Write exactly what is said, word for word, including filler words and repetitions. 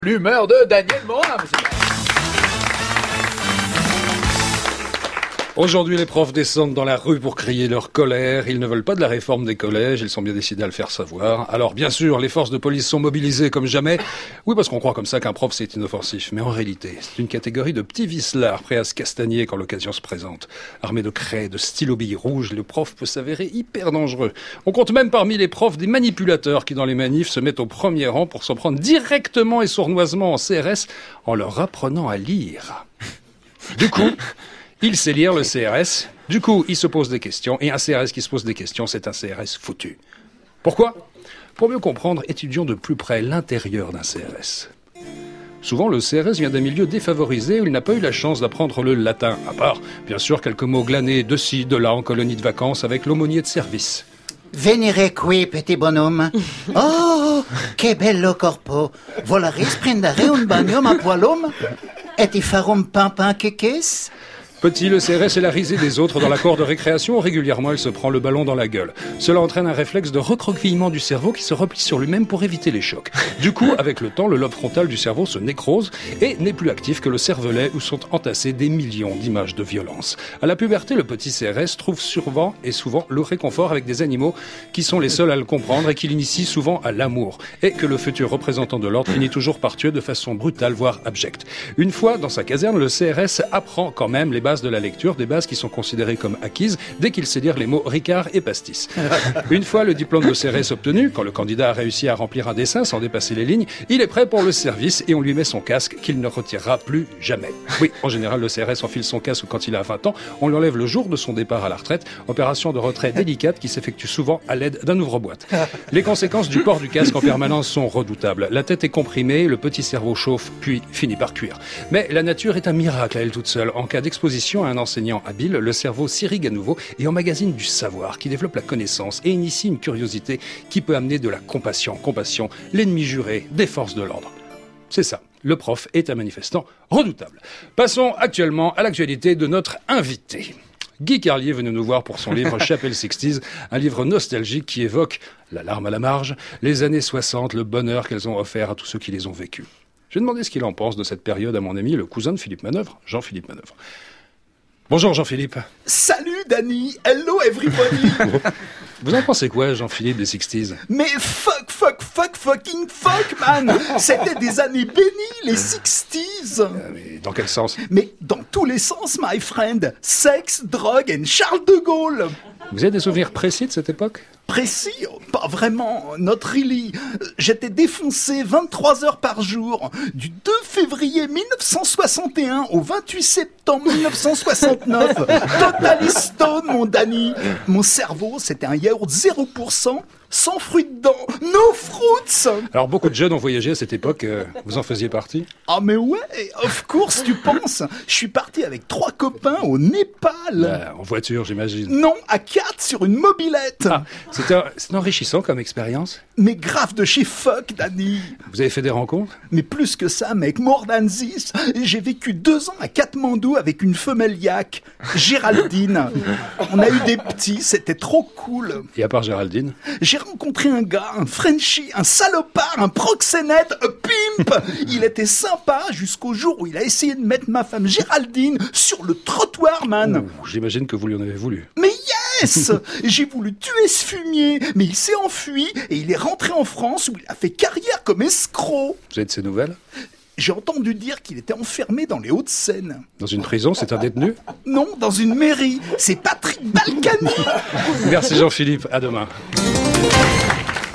L'humeur de Daniel Morin, monsieur. Aujourd'hui, les profs descendent dans la rue pour crier leur colère. Ils ne veulent pas de la réforme des collèges, ils sont bien décidés à le faire savoir. Alors, bien sûr, les forces de police sont mobilisées comme jamais. Oui, parce qu'on croit comme ça qu'un prof, c'est inoffensif. Mais en réalité, c'est une catégorie de petits vicelards prêts à se castagner quand l'occasion se présente. Armés de craies, de stylos billes rouges, le prof peut s'avérer hyper dangereux. On compte même parmi les profs des manipulateurs qui, dans les manifs, se mettent au premier rang pour s'en prendre directement et sournoisement en C R S en leur apprenant à lire. Du coup... il sait lire le C R S, du coup il se pose des questions, et un C R S qui se pose des questions, c'est un C R S foutu. Pourquoi ? Pour mieux comprendre, étudions de plus près l'intérieur d'un C R S. Souvent, le C R S vient d'un milieu défavorisé où il n'a pas eu la chance d'apprendre le latin, à part, bien sûr, quelques mots glanés de ci, de là, en colonie de vacances avec l'aumônier de service. Venire qui, petit bonhomme. Oh, che bello corpo. Volaris prendere un bagno a poilum? Et ti farum pimpin kekes? Petit, le C R S est la risée des autres dans la cour de récréation. Régulièrement, il se prend le ballon dans la gueule. Cela entraîne un réflexe de recroquevillement du cerveau qui se replie sur lui-même pour éviter les chocs. Du coup, avec le temps, le lobe frontal du cerveau se nécrose et n'est plus actif que le cervelet où sont entassés des millions d'images de violence. À la puberté, le petit C R S trouve souvent et souvent le réconfort avec des animaux qui sont les seuls à le comprendre et qui l'initient souvent à l'amour. Et que le futur représentant de l'ordre finit toujours par tuer de façon brutale, voire abjecte. Une fois dans sa caserne, le C R S apprend quand même les bases de la lecture, des bases qui sont considérées comme acquises dès qu'il sait lire les mots Ricard et pastis. Une fois le diplôme de C R S obtenu, quand le candidat a réussi à remplir un dessin sans dépasser les lignes, il est prêt pour le service et on lui met son casque qu'il ne retirera plus jamais. Oui, en général, le C R S enfile son casque quand il a vingt ans, on lui enlève le jour de son départ à la retraite, opération de retrait délicate qui s'effectue souvent à l'aide d'un ouvre-boîte. Les conséquences du port du casque en permanence sont redoutables. La tête est comprimée, le petit cerveau chauffe, puis finit par cuire. Mais la nature est un miracle à elle toute seule. En cas d'exposition à un enseignant habile, le cerveau s'irrigue à nouveau et emmagasine du savoir qui développe la connaissance et initie une curiosité qui peut amener de la compassion. Compassion, l'ennemi juré des forces de l'ordre. C'est ça, le prof est un manifestant redoutable. Passons actuellement à l'actualité de notre invité. Guy Carlier venait nous voir pour son livre Chapelle sixties, un livre nostalgique qui évoque, la larme à la marge, les années soixante, le bonheur qu'elles ont offert à tous ceux qui les ont vécues. J'ai demandé ce qu'il en pense de cette période à mon ami, le cousin de Philippe Manœuvre, Jean-Philippe Manœuvre. Bonjour Jean-Philippe. Salut Danny, hello everybody. Vous en pensez quoi, Jean-Philippe, des sixties? Mais fuck, fuck, fuck, fucking fuck, man. C'était des années bénies, les sixties. Euh, mais dans quel sens? Mais dans tous les sens, my friend. Sexe, drogue and Charles de Gaulle. Vous avez des souvenirs précis de cette époque? Précis? Pas vraiment, not really. J'étais défoncé vingt-trois heures par jour, du deux février mille neuf cent soixante et un au vingt-huit septembre mille neuf cent soixante-neuf. Totally stone, mon Danny. Mon cerveau, c'était un yaourt zéro pour cent, sans fruits dedans, no fruits. Alors, beaucoup de jeunes ont voyagé à cette époque, euh, vous en faisiez partie? Ah mais ouais, of course, tu penses. Je suis parti avec trois copains au Népal. Bah, en voiture, j'imagine. Non, à quatre sur une mobilette. Ah, c'était, c'était enrichissant comme expérience? Mais grave de chez fuck, Danny. Vous avez fait des rencontres? Mais plus que ça, mec, more than this. J'ai vécu deux ans à Katmandou avec une femelle yak, Géraldine. On a eu des petits, c'était trop cool. Et à part Géraldine? J'ai rencontré un gars, un Frenchie, un salopard, un proxénète, un pimp. Il était sympa jusqu'au jour où il a essayé de mettre ma femme Géraldine sur le trottoir, man. Ouh, j'imagine que vous lui en avez voulu. Mais yes. J'ai voulu tuer ce fumier, mais il s'est enfui et il est rentré en France où il a fait carrière comme escroc. Vous avez de ces nouvelles? J'ai entendu dire qu'il était enfermé dans les Hauts-de-Seine. Dans une prison, c'est un détenu? Non, dans une mairie. C'est Patrick Balkany. Merci Jean-Philippe, à demain.